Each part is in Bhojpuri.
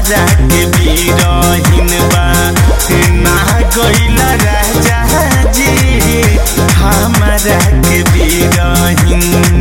हमारा के बीरहीन बा ना गइल राजा जी हमारा के बीरहीन।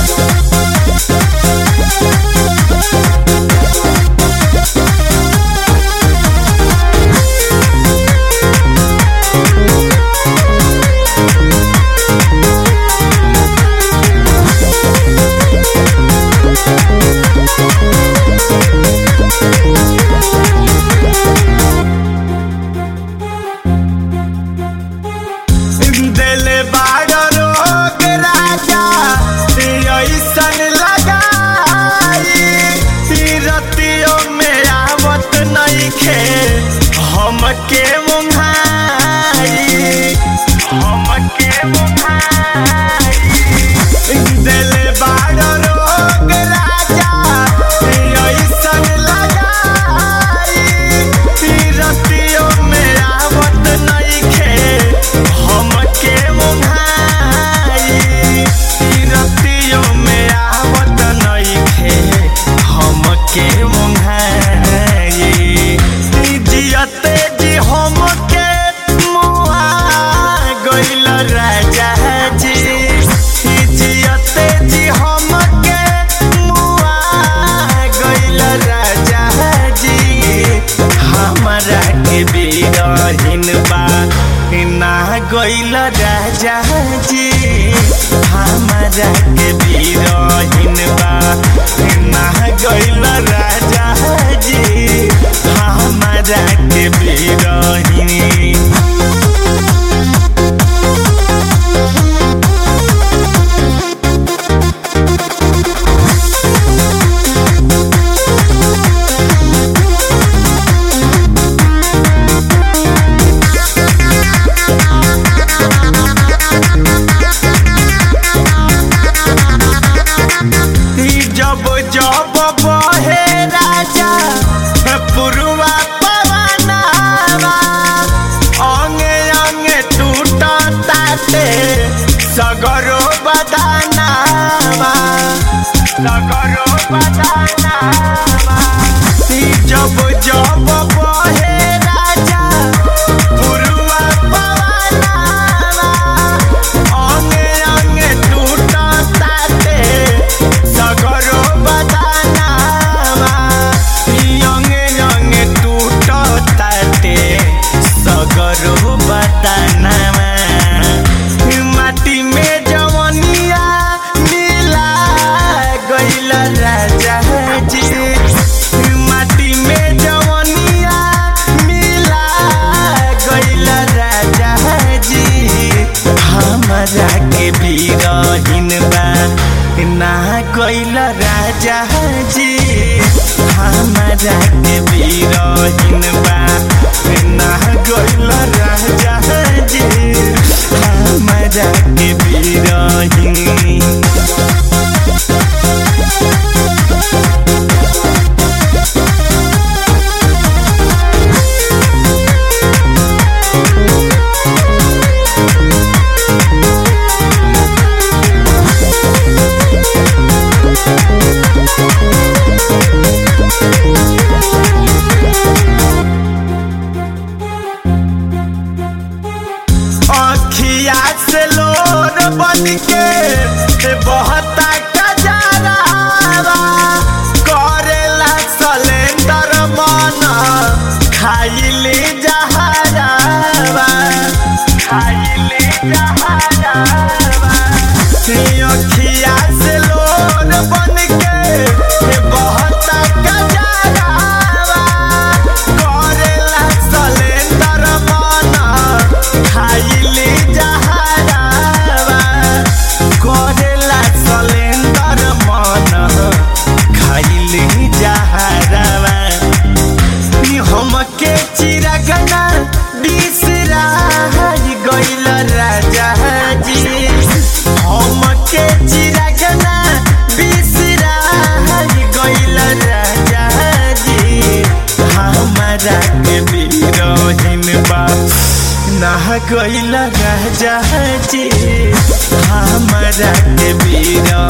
हमके मुंहाई दिले बाड़ रोग राजा ऐसन लगाई रतियों में आवत नइखे हमके मुंहाई रतियों में आवत नइखे हमके मुंहाई जियते जी हमके मुआ गइल राजा जी जियते जी हमके मुआ गइल राजा जी हमारा के बीरहीन बा ना गइल राजा जी हमारा के बीरहीन बा ना गइल राजा जी हमारा के बीरहीन। जब जब बहे राजा पुरवा पवनवा अंगे अंगे टूटताते सगरो बदनवा जब जब बहे राजा पुरवा पवनवा अंगे अंगे टूटताते सगरो बदनवा अंगे अंगे टूटताते सगरो बदनवा माटी में जवनिया मिला गइल राजा जी माटी में जवनिया मिला गइल राजा जी हमारा के बीरहीन बा ना गइल राजा जी हमारा के बीरहीन बा ना गइल राजा जी हमारा के बीरहीन। अखिया से लोर बनके बहता कजरावा करेला सलेंदर मन खाइली जहरावा अखिया से लोर बनके बहता कजरावा करेला सलेंदर मन खाइली जहरावा करेला सलेंदर मन खाइली जहरावा हमके चिरगना बिसरा गइल राजा जी हमके चिरगना बिसरा गइल राजा जी हमारा के बीरहीन बा ना गइल राजा जी हमारा के बीरहीन